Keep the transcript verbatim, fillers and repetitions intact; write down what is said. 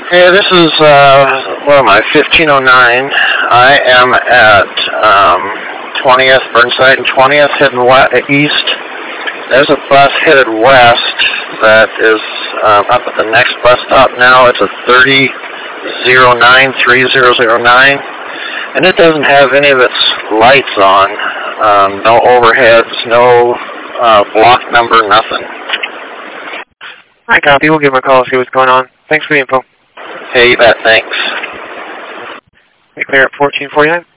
Hey, this is, uh, what am I, fifteen oh nine. I am at um, twentieth, Burnside and twentieth, heading west, east. There's a bus headed west that is um, up at the next bus stop now. It's a thirty oh nine, three oh oh nine, and it doesn't have any of its lights on. Um, no overheads, no uh, block number, nothing. I copy. We'll give him a call, see what's going on. Thanks for the info. Hey, you bet. Thanks. Clear at fourteen forty-nine.